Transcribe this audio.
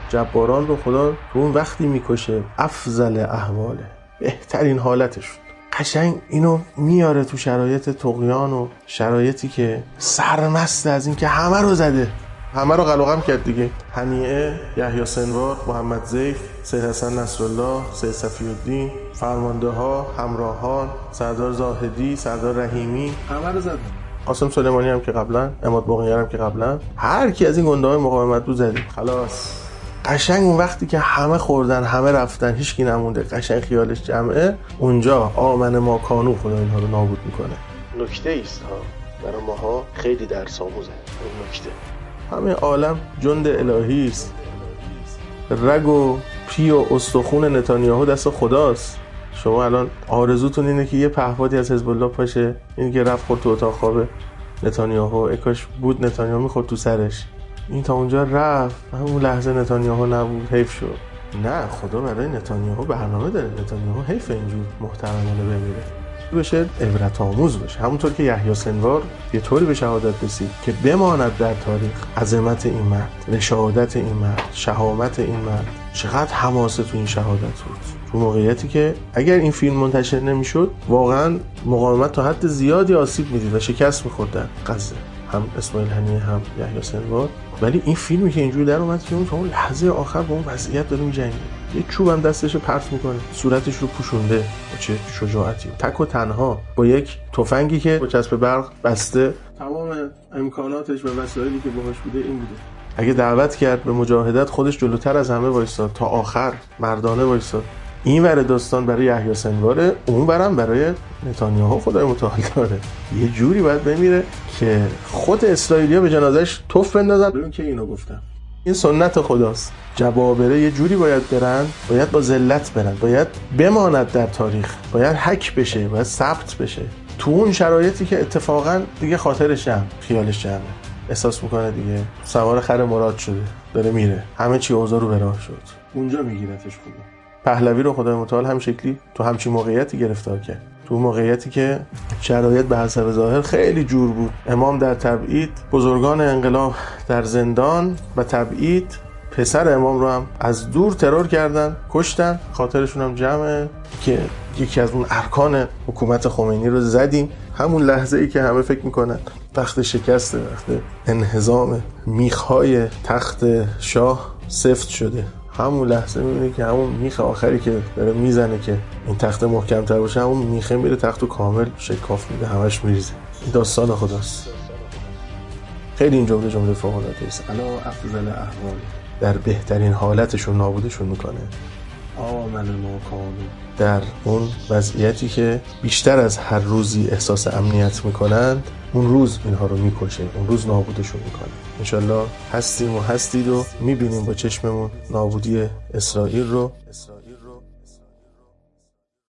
جباران رو خدا تو اون وقتی میکشه افضل احواله، بهترین حالتش، قشنگ اینو میاره تو شرایط طغیان و شرایطی که سرمست از این که همه رو زده، همه رو قلقم کرد دیگه. هنیعه، یحیی سنوار، محمد ضیف، سید حسن نصرالله، سید صفی‌الدین، فرمانده ها، همراهان، سردار زاهدی، سردار رحیمی، همه رو زدن. قاسم سلیمانی هم که قبلا، عماد بقیار هم که قبلا، هر کی از این گنده‌های مقاومت رو زدیم. خلاص قشنگ اون وقتی که همه خوردن، همه رفتن، هیچ کی نمونده، قشنگ خیالش جمعه، اونجا آمن ما کانو خدا اینها رو نابود میکنه. نکته ایست ها برای ماها خیلی درس آموزه. این نکته همه عالم جند الهی است. رگ و پی و استخون نتانیاهو دست خداست. شما الان آرزوتون اینه که یه پهپادی از حزب الله پاشه، این که رفت خورد تو اتاق خواب نتانیاهو، اکاش بود نتانیاهو میخورد تو سرش. این تا اونجا رفت، همون لحظه نتانیاهو نبود، حیف شد. نه، خدا برای نتانیاهو برنامه داره. نتانیاهو حیف اینجور محترمانه بمیره، بشه عبرت آموز بشه. همونطور که یحیی سنوار یه طوری به شهادت رسید که بماند در تاریخ عظمت این مرد، رشادت این مرد، شهامت این مرد. چقدر حماسه تو این شهادت بود، تو موقعیتی که اگر این فیلم منتشر نمیشد واقعا مقاومت تا حد زیادی آسیب میدید و شکست میخوردن غزه، هم اسماعیل هنیه هم یحیی سنوار. ولی این فیلمی که اینجوری در اومد که اون تا اون لحظه آخر با اون وضعیت داره میجنگه، یه چوب هم دستش پرت میکنه، صورتش رو پوشونده، با چه شجاعتی، تک و تنها با یک تفنگی که با چسب برق بسته، تمام امکاناتش و وسایلی که باهاش بوده این بوده. اگه دعوت کرد به مجاهدت خودش جلوتر از همه وایساد، تا آخر مردانه وایساد. این ور داستان برای یحیی سنواره، اون برم برای نتانیاهو خدای متعال داره. یه جوری باید بمیره که خود اسرائیلیا به جنازش توف بندازن. ببین که اینو گفتم، این سنت خداست. جبابره یه جوری باید برن، باید با ذلت برن، باید بماند در تاریخ، باید حک بشه، باید ثبت بشه تو اون شرایطی که اتفاقا دیگه خاطرش جمع، خیالش جمعه، احساس میکنه دیگه سوار خر مراد شده، داره میره، همه چی اوضاع رو به راه شد. اونجا میگیرتش خدا. پهلوی رو خدای متعال هم شکلی تو همچین موقعیتی گرفتار کرد، تو موقعیتی که شرایط به حسب ظاهر خیلی جور بود. امام در تبعید، بزرگان انقلاب در زندان و تبعید، پسر امام رو هم از دور ترور کردن، کشتن، خاطرشون هم جمعه که یکی از اون ارکان حکومت خمینی رو زدیم. همون لحظه ای که همه فکر میکنن وقت شکسته، وقت انهزام میخهای تخت شاه سفت شده، همون لحظه میبینی که همون میخ آخری که داره میزنه که این تخت محکم‌تر باشه، همون میخه میره تختو کامل شکاف میده، همش میریزه. این داستان خداست. خیلی این جمله فوق‌العاده است. الا افضل احوال، در بهترین حالتشون نابودشون میکنه. آمن ما کانو، در اون وضعیتی که بیشتر از هر روزی احساس امنیت میکنند، اون روز اینها رو میکشه، اون روز نابودشون میکنه. انشالله هستیم و هستید و میبینیم با چشممون نابودی اسرائیل رو.